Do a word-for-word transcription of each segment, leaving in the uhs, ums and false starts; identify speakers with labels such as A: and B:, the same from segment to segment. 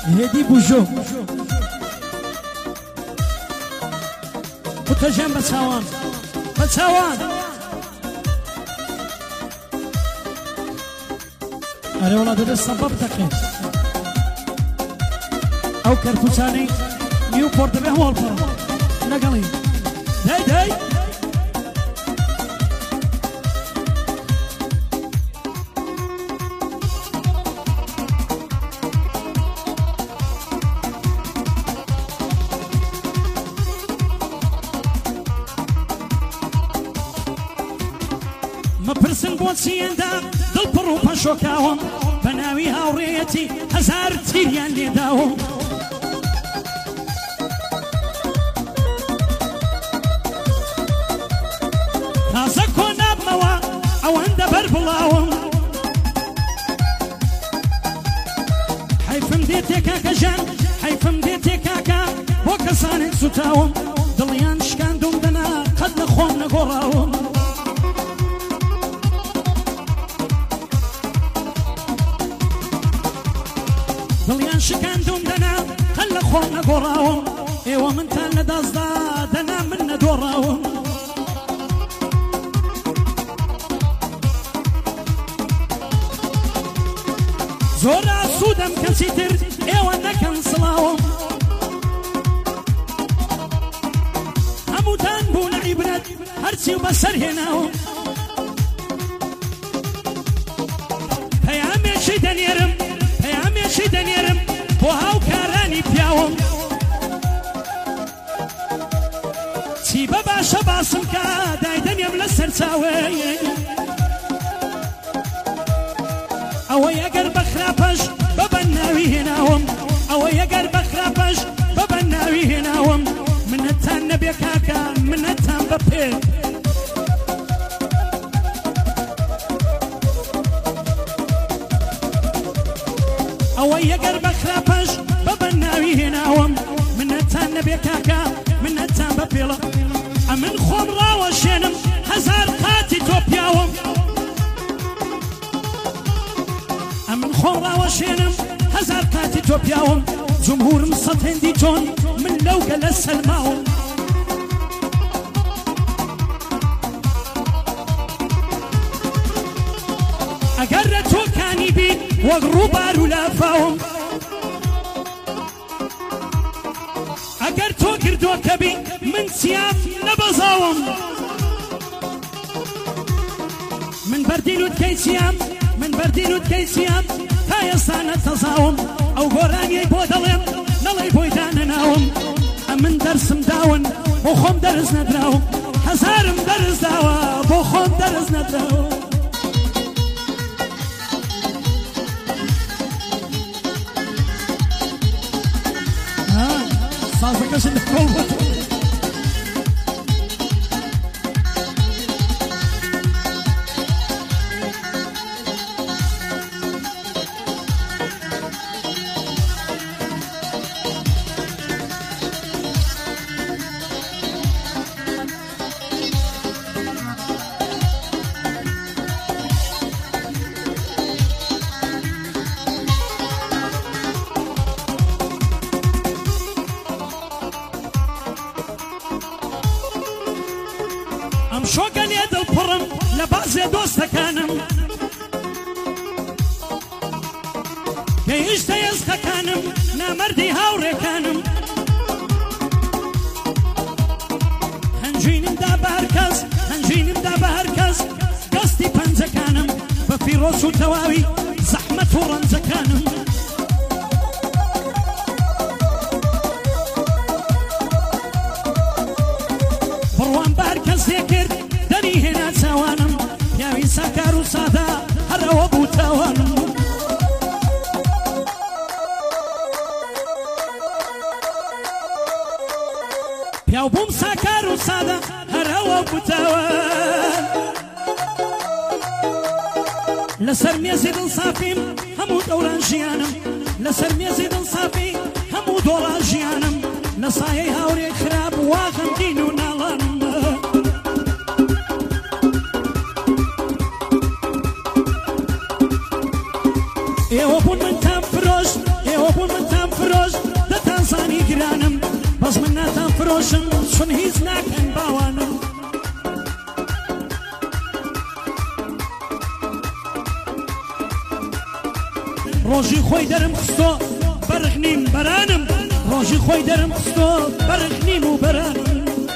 A: هدي بوجو متجم بتساوان بتساوان أري والله ده السبب تكين أو كرتوساني نيوبورت به والفرا نقلي داي داي ما برسن بوسين دا دل برو بشوكاهم بناوي هاوريتي هزار تيريان لي داهم تازا كونا بموا او عند بربلاهم حيفم ديتي كاكا جان حيفم ديتي كاكا وكسانك ستاهم دليان شكان دوم دنا قد نخون نقراهم دليان شكان دوم دنا قد نخون نقراهم ايوا من تانا دازدا دنا من ندوراهم زورا سودم كنسيتر ايوا نكن صلاهم هموتان بون عبرت هرسي وبسر هناهم بيامي شيدن يرم بيامي شيدن يرم بوهاو كاراني بياهم سيبا باشا باسمكا دايدن يملا سرساوي او يقر بخرافش ببناوي هناهم او يقر بخرافش ببناوي هناهم من التان نبي كاكا من التان ببي او يقر بخرافش ببناوي هناهم من التان نبي كاكا من التان ببي من خمرا وشنم هزار قاتي توبياهم من خورا وشينم هزار كاتي توبياهم جمهور مصط هندي جون من لو قال السلماهم أقرتو كاني بين وغروبارو لافاهم أقرتو قردو كبي من سياف نبزاهم من بردينو تكيسيام من بردينو تكيسيام هاي صانة تصاوم أو قراني بودلهم نلي بويدانناهم من درس مداون بوخم درس ندراهم هزار مدرس داوا بوخم درس ندراهم ها صافكش الكل شوقا يد البرم لباس دوست كانم كيش تيزخ كانم نامردي هاوري كانم هنجينم دا بهركز هنجينم دا بهركز قصدي بنزا كانم بفيروس وتواوي زحمة ورنزا كانم بروان بهركز ذكر دني هنا توانم ياوي سكر وصادا هرا وابو توانم ياو بوم سكر وصادا هرا وابو توان لسر ميزيد صافيم همو دوران جيانم لسر ميزيد صافي همو دوران جيانم نصايي هاوري خراب واغم دينو نالم ايوه بون من تام فروش ايوه بون من تام فروش فرۆشم چون هیچ ناکەن باوانم ڕۆژی خۆی دەرم خستۆ بەرخنیم بەرانم ڕۆژی خۆی دەرم خستۆ بەرخنیم و بەرانم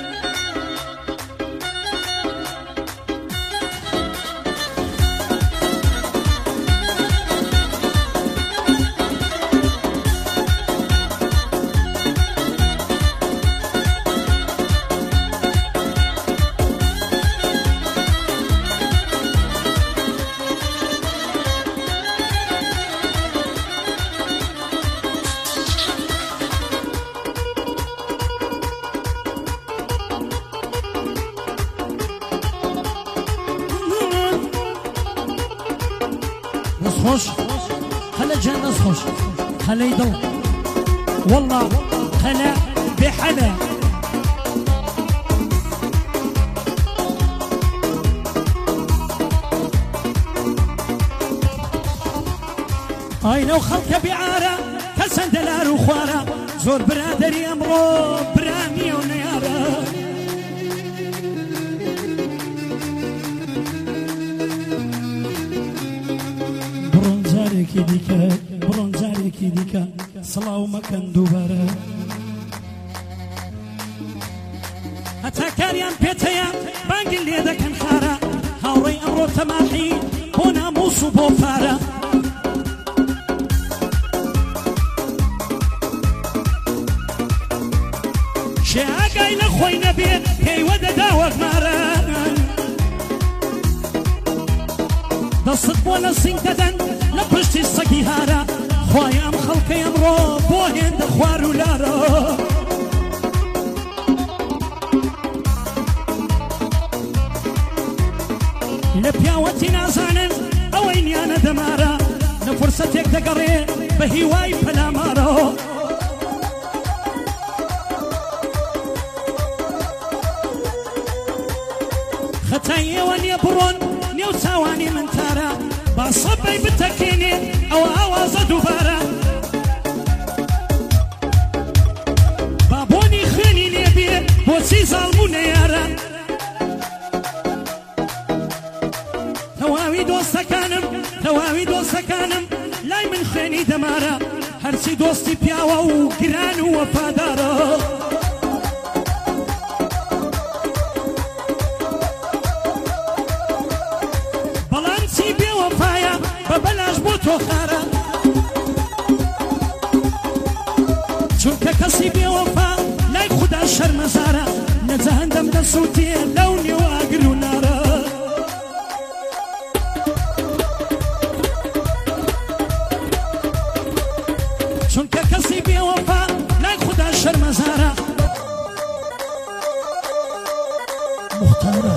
A: خوش خلا جنس خوش خلا يضل والله خلا بحلا اي لو خلق بعارة كسن دلار وخوارة زور برادري امرو براني ونيارة برونزارێکی دیکە برۆنجارێکی دیکە سڵاو مەکەن دووبارە هەتا کاریان پێتەیە بانگن لێ دەکەن خارە هاوڕێی ئەمڕۆ تەماحی بۆ ناموس و بۆ فارە شێ ئاگای لە خۆی نەبێت پێیوە دەدا وەگمارە دەستت بۆ لە سینگ دەدەن لە پشتی سەگی هارە خوای ئەم خەڵکەی ئەمڕۆ بۆ هێندە خوار و لارە لە پیاوەتی نازانن ئەوەی نیانە دەمارە لە فرسەتێک دەگەڕێ بە هیوای پەلامارە خەتای ئێوە نییە بڕۆن نێو چاوانی من تارە باسەبەی بتەکێنێ ئەوە ئاوازە دووبارە با بۆنی خوێنی لێبێ بۆچی زاڵبوو نەیارە تەواوی دۆستەکانم تەواوی دۆستەکانم لای من خوێنی دەمارە هەرچی دۆستی پیاوە و گران و وەفادارە بەبەلاش بۆ تۆ خارە چونکە کەسی بێوەفا لای خودا شەرمەزارە لە جەهەندەم دەسووتێ لەو نێو ئاگر و نارە چونکە کەسی بێوەفا لای خودا شەرمەزارە مختارە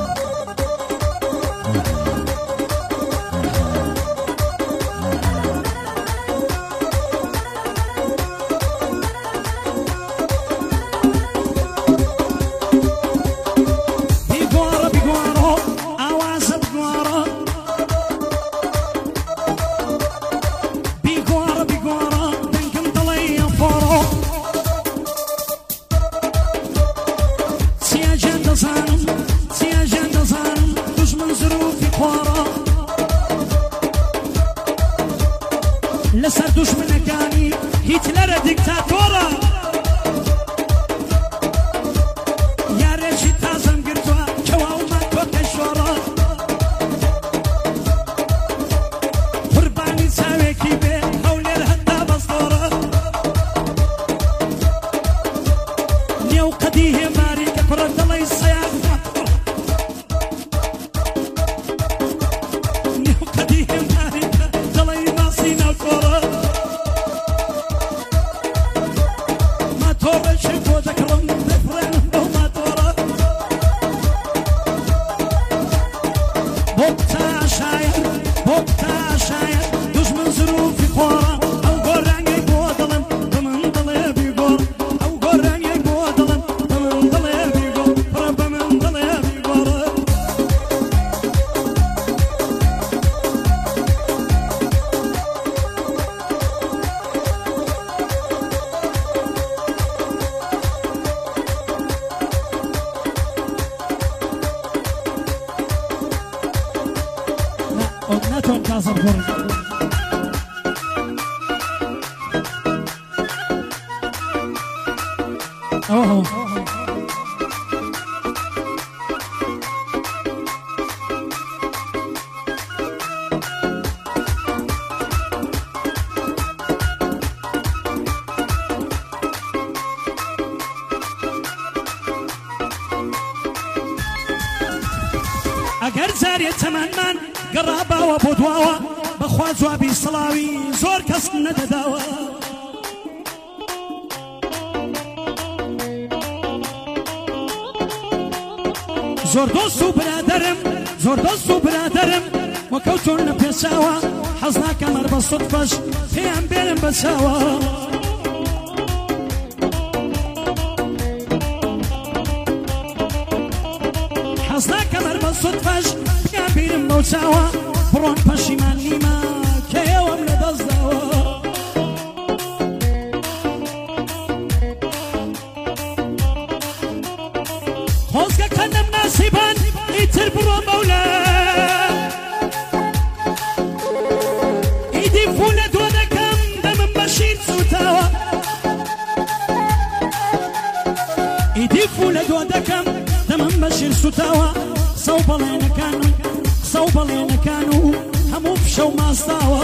A: لەسەر دوشمنەکانی هیتلەرە دیکتاتۆرە یارێکی تازەم گرتووە کەواومان تۆکە شۆڕە قوربانی چاوێکی بێ هەولێر هەتا بەستۆڕە نێو قەدی هێماری کە پڕە دڵی سەیان نێو قەدی هێماری کە دڵی ماسی ناوتۆڕە بۆ تا شاید بۆ تا شاید دوژمن زروفی تازە بڕ ئەوە ئەگەر جارێ تەمەنمان گەڕاباوە بۆ دواوە بەخوا جوابی سڵاوی زۆر کەس نەدەداوە زۆر دۆست و برادەرم زۆر دۆست و برادەرم وەکەوتۆن لە پێچاوە حەز ناکەم هەر بە سوتفەش پێیان بێنم بە چاوە حەز ناکەم هەر بە سوتفەش پێیان بێنم بەو چاوە بڕۆن پەشیمان نیمە کە ئێوەم لەدەستداوە خۆزگەکە نەم ناسیبان ئیتر بڕۆ مەولە ئیدی فولە دۆ دەکەم دەمم بەشیر سوتاوە ئیدی فولە دۆ دەکەم دەمم بەشیر سوتاوە قسە و بەڵێنەکانم قسە و بەڵێنەکان و هەموو فشە و ماستاوە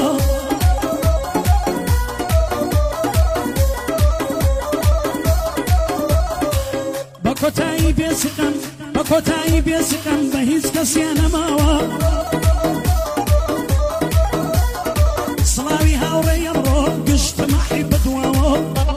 A: بە کۆتایی بێسقم بە کۆتایی بێسقم بە هیچ کەسیان نەماوە سڵاوی هاوڕێ ئەمڕۆ گشتمەحی بەدواوە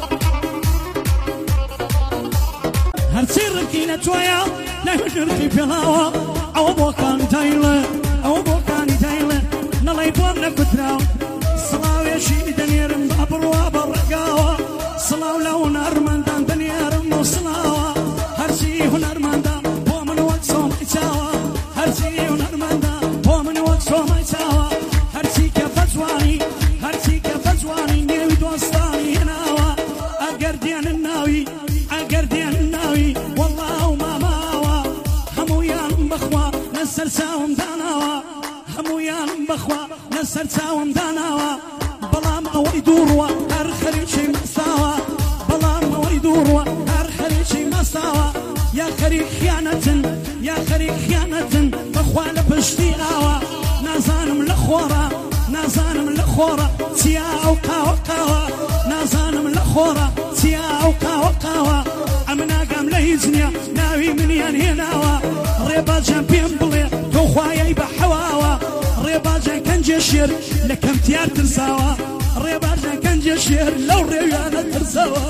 A: هەرچی ڕکی نەتوایە نەهێنرقی پێڵاوە ئەوە بۆکانی دایڵێ ئەوە بۆکانی دایڵێ نەڵێ بۆم نەکوتراوە سڵاوێشی دەنێرم با بڕوا بە ڕێگاوە سڵاو لە هونەرمەندان دەنێرم و سڵاوە هەرچی هونەرمەندان بۆ من وەک سۆمەی چاوە هەرچی هونەرمەندان بۆ من وەک سۆمەی چاوە هەرچی کە بەجوانی هەرچی کە بەجوانی نێوی دۆستانی هێناوە ئەگەر دێنن ناوی ئەگەر دێنن ناوی وەڵڵاو ماماوە هەموویان بەخوا لەسەر چاوم داناوە هەموویان بەخوا لەسەر چاوم داناوە بەڵام ئەوەی دووڕوە هەر خەریکی مەساوە بەڵام ئەوەی دووڕوە هەر خەریکی مەساوە یا خەریک خیانەتن یا خەریک خیانەتن بەخوا لە پشتی ئاوە نازانم لە خۆڕە نازانم لە خۆڕە چیا ئەو قاوە قاوە نازانم لە خۆڕە چیا ئەو قاوە قاوە ئەم ناگەم لە هیچ نییە ناوی منیان هێناوە ڕێباجان پێم بڵێ تۆ خوایەی بە حەواوە ڕێباجان کەنجێ شێر لە کەمتیار ترساوە ڕێباجان کەنجێ شێر لەو ڕێویانە ترساوە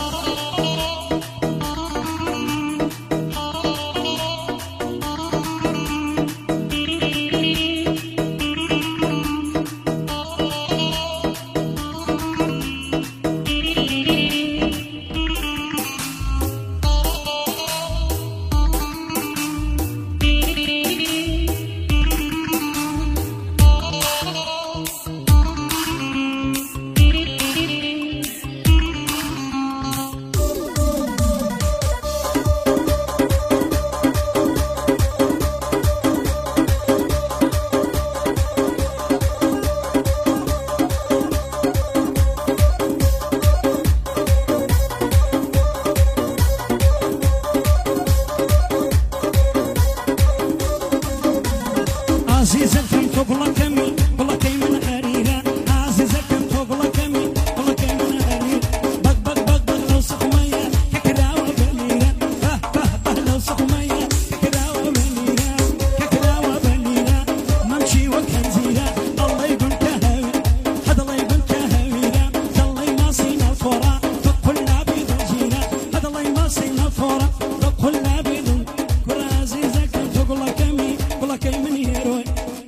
A: عزیزەکەم تۆ گوڵەکەمی گوڵەکەی من هەریرە عزیزەکەم تۆ گوڵەکەمی گوڵەکەی من هەریر بەک بەک بەک بەک لەو سەقمەیە کە کراوە بەلیرە بەه بەه بەه لەو سەقمەیە کە کراوە بەلیرە کە کراوە بەلیرە مەمچی وەک هەنجیرە دەڵێی بن کە هەویر هەدەڵێی بن کە هەویرە دەڵێی ماسی نەفۆڕە تۆ قولابی دڵگیرە هەدەڵێی ماسی نەفۆڕە تۆ قولابی دڵ کوڕە عزیزەکەم تۆ گوڵەکەمی گوڵەکەی من هێرۆی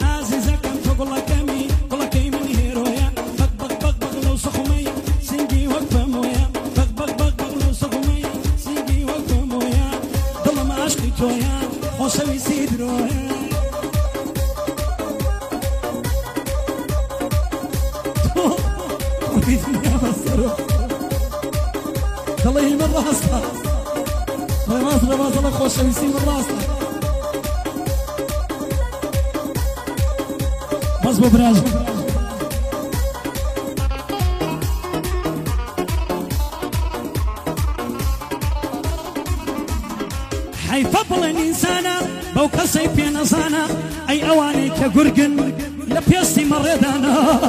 A: دڵی من ڕاستە ڕێماز ڕێماز دڵە خۆشەویستی من ڕاستە بس بو براز حيفضل الإنسان بو كسي في نزانا أي أواني كقرقن لبيستي مريدانا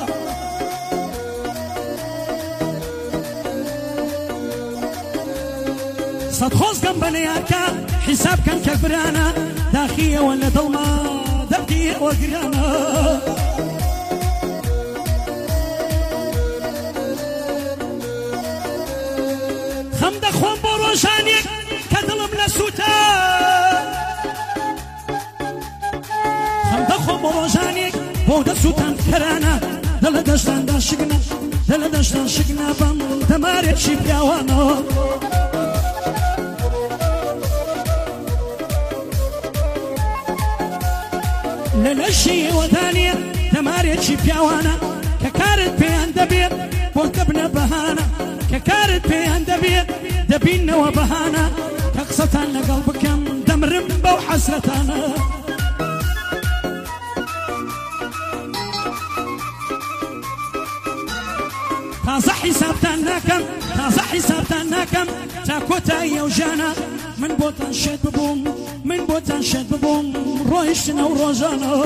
A: صد خوز كان بنياكا حساب كان كبرانا داخية ولا ظلمة دبكية وقرانا خمد خوان بروشانيك كدلم لسوتا خمد خوان بروشانيك بودا سوتان كرانا دل دشتان داشقنا دل دشتان شقنا بام تمارك شي بياوانا للشي وثانية تماريت شي بياوانا ككارت بيان دبير بوكبنا بهانا ككارت بيان دبير دبينا وبهانا كقصتان لقلبك دمرم بو حسرتانا تازا حسابتان ناكم تازا حسابتان ناكم تاكوتا يوجانا من بوتان شد ببوم من بوتان شد ببوم رويشنا وروجانا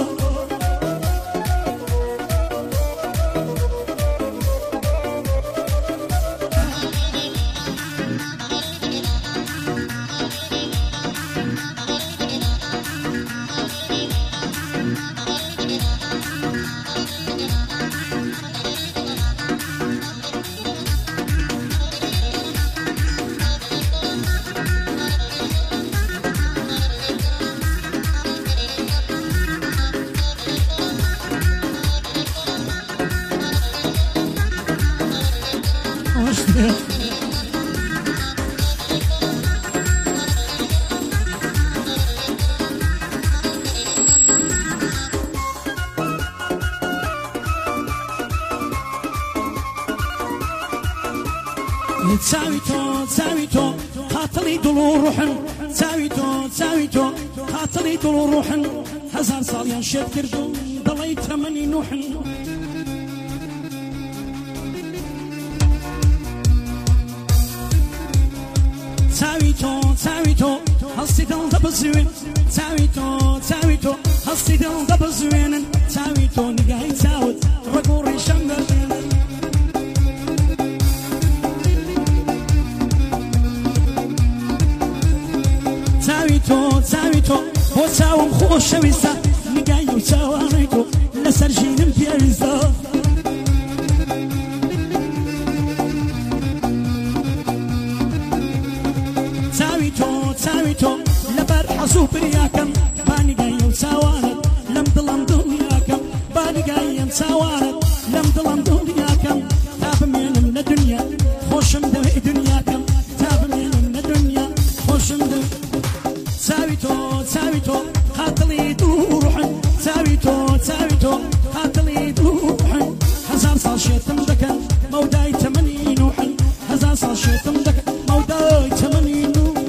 A: تساويتو تساويتو خاطري دلو روحن تساويتو تساويتو خاطري دلو روحن هزار صال ينشد كردو ضلي تمني نوحن تساويتو تساويتو هصي دل دبزوين تساويتو تساويتو هصي دل دبزوين تساويتو نقاي تساوت رقوري شمر تساويتو تساويتو بو تساوم خوش شويسا نقايو تساوانيتو لسرجين بياريزا تساويتو تساويتو لبر حصوب رياكم باني قايو تساوانت لم ظلم دنياكم باني قايو تساوانت لم ظلم دنياكم تاب من الدنيا خوشم دوي دنياكم تاب من الدنيا خوشم دوي تساويتو تساويتو خاطلي روحن تساويتو تساويتو خاطلي روحن هزار صار شيتم دكن موداي تمني نوحن هزار صار شيتم دكن موداي تمني نوحن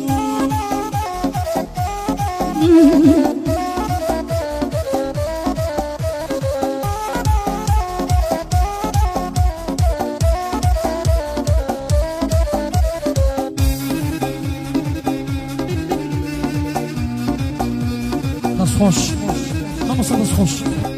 A: خوش خمسة بس خوش